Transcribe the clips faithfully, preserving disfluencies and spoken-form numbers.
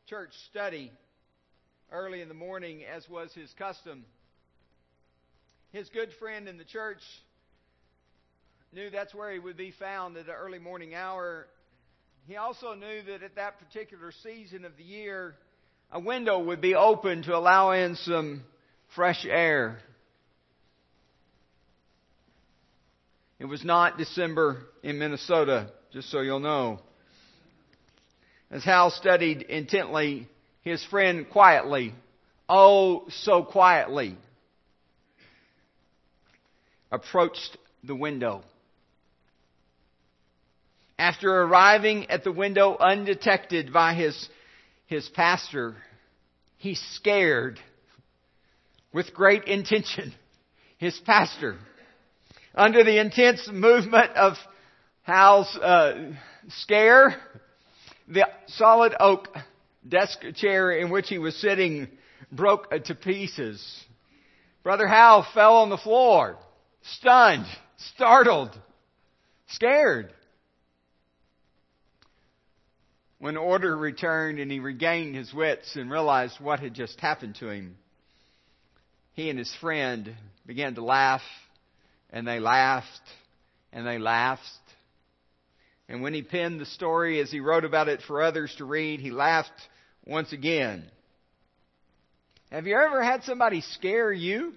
church study early in the morning, as was his custom. His good friend in the church knew that's where he would be found at the early morning hour. He also knew that at that particular season of the year, a window would be open to allow in some fresh air. It was not December in Minnesota, just so you'll know. As Hal studied intently, his friend quietly, oh so quietly, approached the window. After arriving at the window undetected by his, his pastor, he scared, with great intention, his pastor. Under the intense movement of Hal's uh, scare, the solid oak desk chair in which he was sitting broke to pieces. Brother Hal fell on the floor, stunned, startled, scared. When order returned and he regained his wits and realized what had just happened to him, he and his friend began to laugh, and they laughed, and they laughed. And when he penned the story as he wrote about it for others to read, he laughed once again. Have you ever had somebody scare you?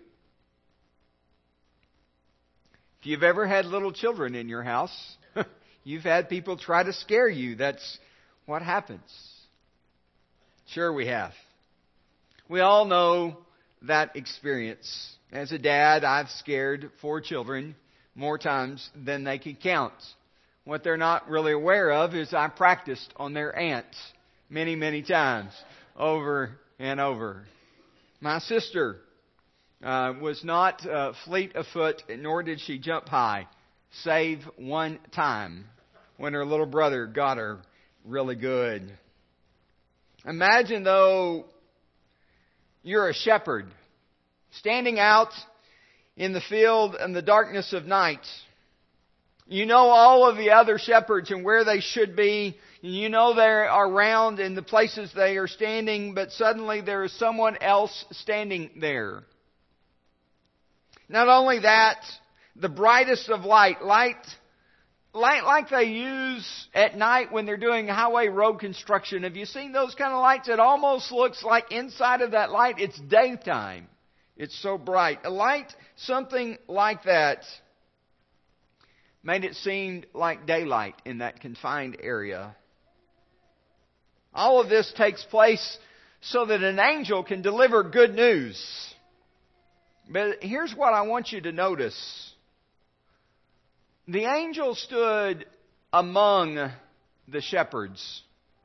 If you've ever had little children in your house, you've had people try to scare you. That's what happens. Sure we have. We all know that experience. As a dad, I've scared four children more times than they can count. What they're not really aware of is I practiced on their aunt many, many times, over and over. My sister uh, was not uh, fleet of foot, nor did she jump high, save one time when her little brother got her really good. Imagine, though, you're a shepherd standing out in the field in the darkness of night. You know all of the other shepherds and where they should be. You know they are around in the places they are standing, but suddenly there is someone else standing there. Not only that, the brightest of light, light, light like they use at night when they're doing highway road construction. Have you seen those kind of lights? It almost looks like inside of that light it's daytime. It's so bright. A light, something like that, made it seem like daylight in that confined area. All of this takes place so that an angel can deliver good news. But here's what I want you to notice. The angel stood among the shepherds.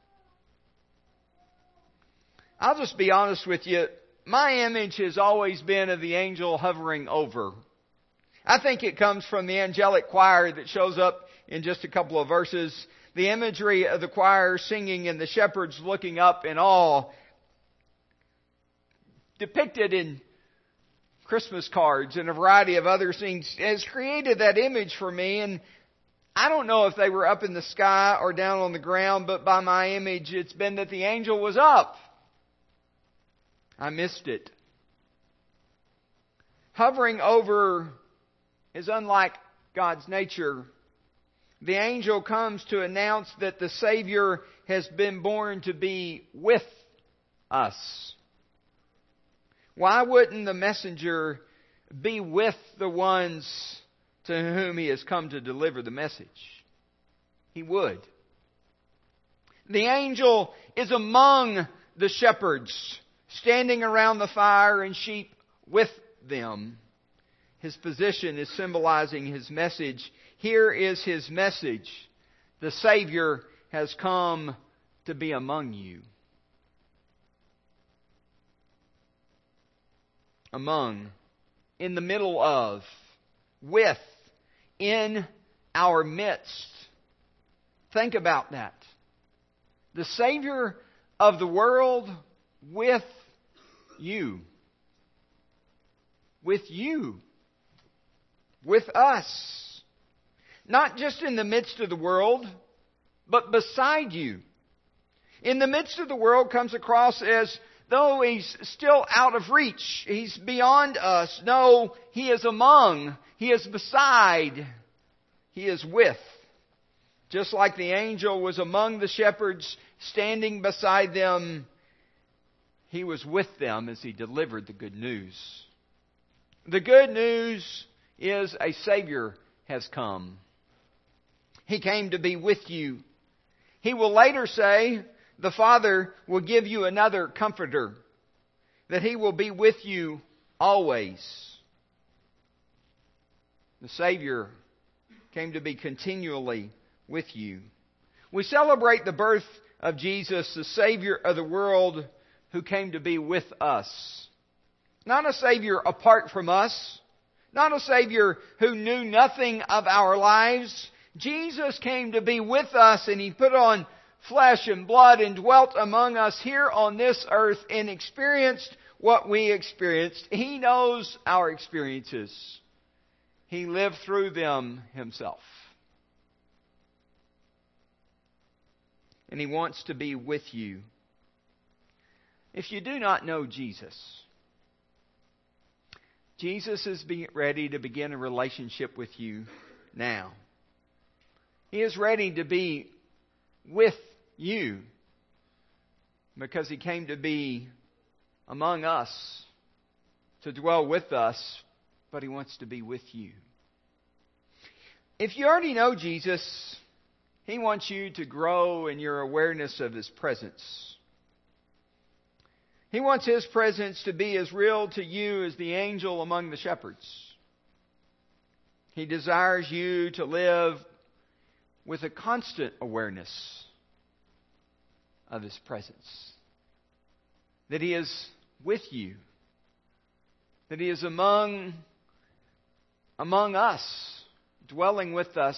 I'll just be honest with you. My image has always been of the angel hovering over. I think it comes from the angelic choir that shows up in just a couple of verses. The imagery of the choir singing and the shepherds looking up in awe, depicted in Christmas cards and a variety of other things, has created that image for me. And I don't know if they were up in the sky or down on the ground, but by my image, it's been that the angel was up. I missed it. Hovering over is unlike God's nature. The angel comes to announce that the Savior has been born to be with us. Why wouldn't the messenger be with the ones to whom he has come to deliver the message? He would. The angel is among the shepherds, standing around the fire and sheep with them. His position is symbolizing his message. Here is his message. The Savior has come to be among you. Among, in the middle of, with, in our midst. Think about that. The Savior of the world with you. With you. With us. Not just in the midst of the world, but beside you. in the midst of the world comes across as though He's still out of reach. He's beyond us. No, He is among. He is beside. He is with. Just like the angel was among the shepherds, standing beside them, He was with them as He delivered the good news. The good news is a Savior has come. He came to be with you. He will later say, the Father will give you another comforter, that He will be with you always. The Savior came to be continually with you. We celebrate the birth of Jesus, the Savior of the world, who came to be with us. Not a Savior apart from us. Not a Savior who knew nothing of our lives. Jesus came to be with us, and He put on flesh and blood and dwelt among us here on this earth and experienced what we experienced. He knows our experiences. He lived through them Himself. And He wants to be with you. If you do not know Jesus, Jesus is ready to begin a relationship with you now. He is ready to be with you because He came to be among us, to dwell with us, but He wants to be with you. If you already know Jesus, He wants you to grow in your awareness of His presence. He wants His presence to be as real to you as the angel among the shepherds. He desires you to live with a constant awareness of His presence. That He is with you. That He is among, among us, dwelling with us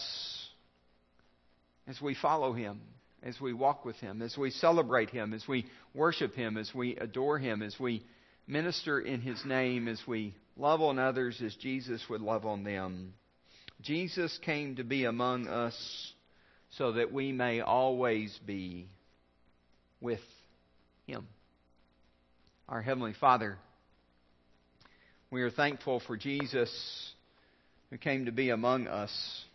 as we follow Him, as we walk with Him, as we celebrate Him, as we worship Him, as we adore Him, as we minister in His name, as we love on others as Jesus would love on them. Jesus came to be among us so that we may always be with Him. Our Heavenly Father, we are thankful for Jesus who came to be among us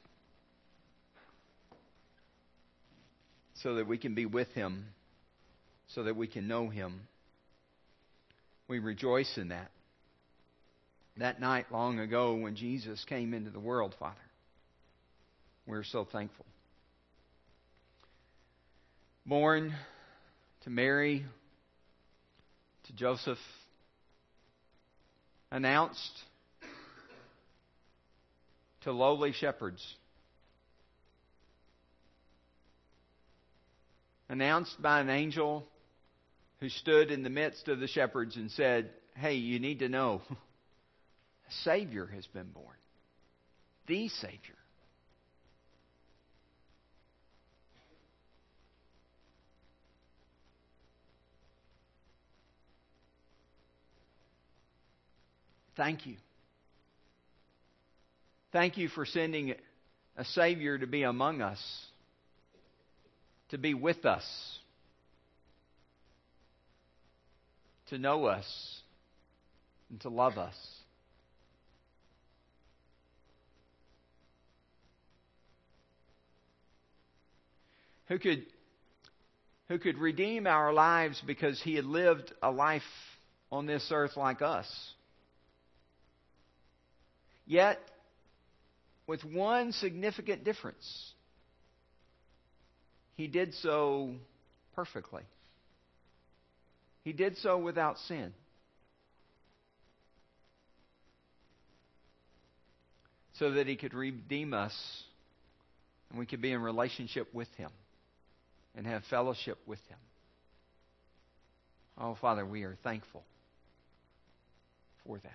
so that we can be with Him, so that we can know Him. We rejoice in that. That night long ago when Jesus came into the world, Father, we're so thankful. Born to Mary, to Joseph, announced to lowly shepherds, announced by an angel who stood in the midst of the shepherds and said, hey, you need to know, a Savior has been born. The Savior. Thank you. Thank you for sending a Savior to be among us, to be with us, to know us, and to love us. Who could, who could redeem our lives because He had lived a life on this earth like us. Yet, with one significant difference, He did so perfectly. He did so without sin. So that He could redeem us and we could be in relationship with Him and have fellowship with Him. Oh, Father, we are thankful for that.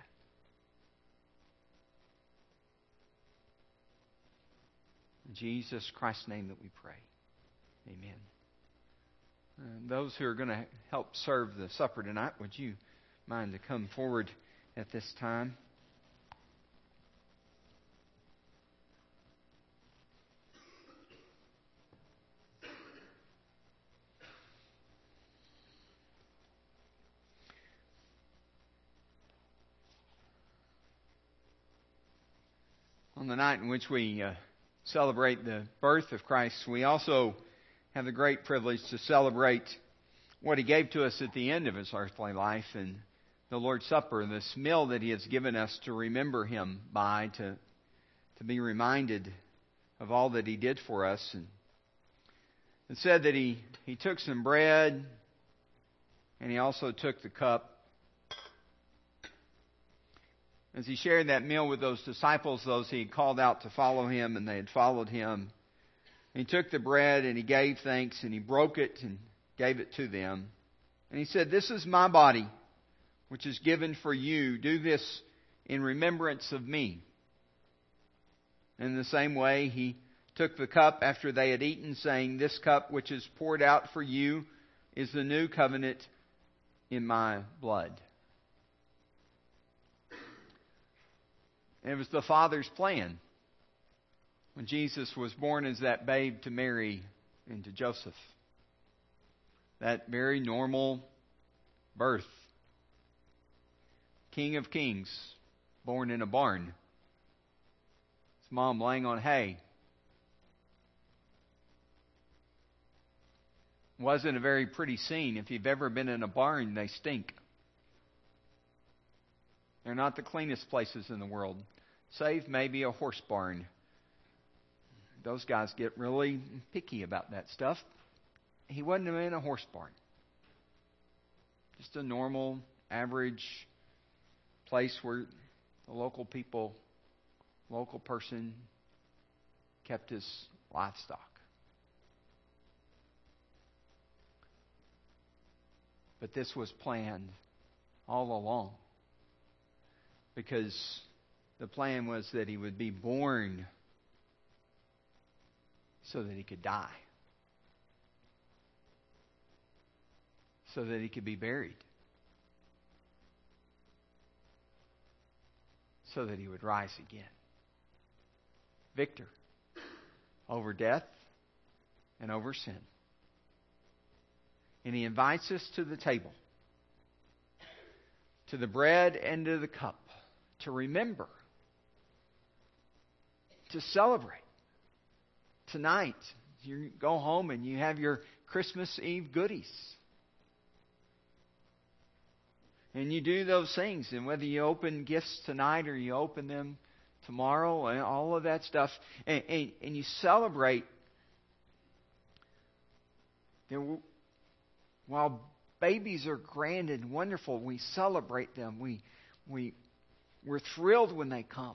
In Jesus Christ's name that we pray. Amen. And those who are going to help serve the supper tonight, would you mind to come forward at this time? On the night in which we uh, celebrate the birth of Christ, we also have the great privilege to celebrate what He gave to us at the end of His earthly life in the Lord's Supper, this meal that He has given us to remember Him by, to, to be reminded of all that He did for us. And it said that He, he took some bread and He also took the cup. As He shared that meal with those disciples, those He had called out to follow Him, and they had followed Him, He took the bread and He gave thanks and He broke it and gave it to them. And He said, "This is my body, which is given for you. Do this in remembrance of me." In the same way, He took the cup after they had eaten, saying, "This cup which is poured out for you is the new covenant in my blood." And it was the Father's plan when Jesus was born as that babe to Mary and to Joseph. That very normal birth. King of Kings, born in a barn. His mom laying on hay. Wasn't a very pretty scene. If you've ever been in a barn, they stink. They're not the cleanest places in the world, save maybe a horse barn. Those guys get really picky about that stuff. He wasn't in a horse barn. Just a normal, average place where the local people, local person kept his livestock. But this was planned all along, because the plan was that He would be born so that He could die, so that He could be buried, so that He would rise again. Victor over death and over sin. And He invites us to the table, to the bread and to the cup, to remember, to celebrate. Tonight, you go home and you have your Christmas Eve goodies. And you do those things. And whether you open gifts tonight or you open them tomorrow and all of that stuff. And, and, and you celebrate. That while babies are grand and wonderful, we celebrate them. We, we, we're thrilled when they come.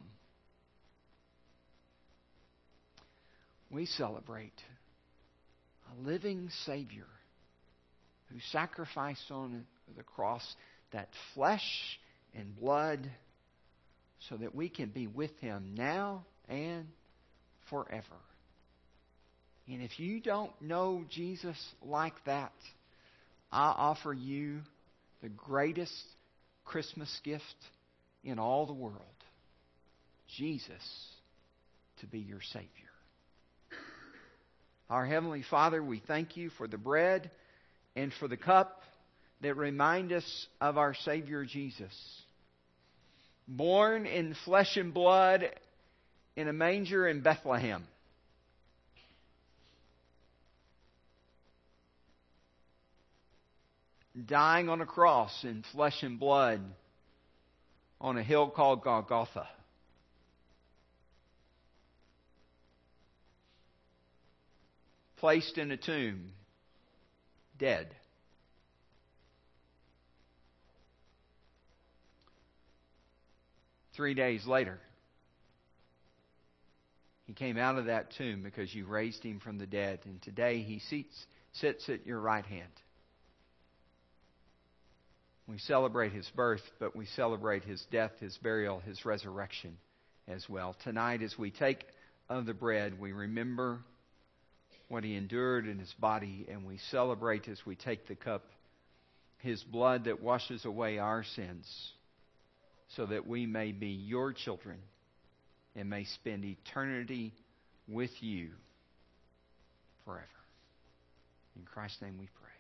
We celebrate a living Savior who sacrificed on the cross that flesh and blood so that we can be with Him now and forever. And if you don't know Jesus like that, I offer you the greatest Christmas gift in all the world. Jesus to be your Savior. Our Heavenly Father, we thank You for the bread and for the cup that remind us of our Savior Jesus. Born in flesh and blood in a manger in Bethlehem. Dying on a cross in flesh and blood on a hill called Golgotha. Placed in a tomb, dead. Three days later, He came out of that tomb because You raised Him from the dead. And today He sits, sits at Your right hand. We celebrate His birth, but we celebrate His death, His burial, His resurrection as well. Tonight, as we take of the bread, we remember what He endured in His body, and we celebrate as we take the cup His blood that washes away our sins, so that we may be Your children and may spend eternity with You forever. In Christ's name we pray.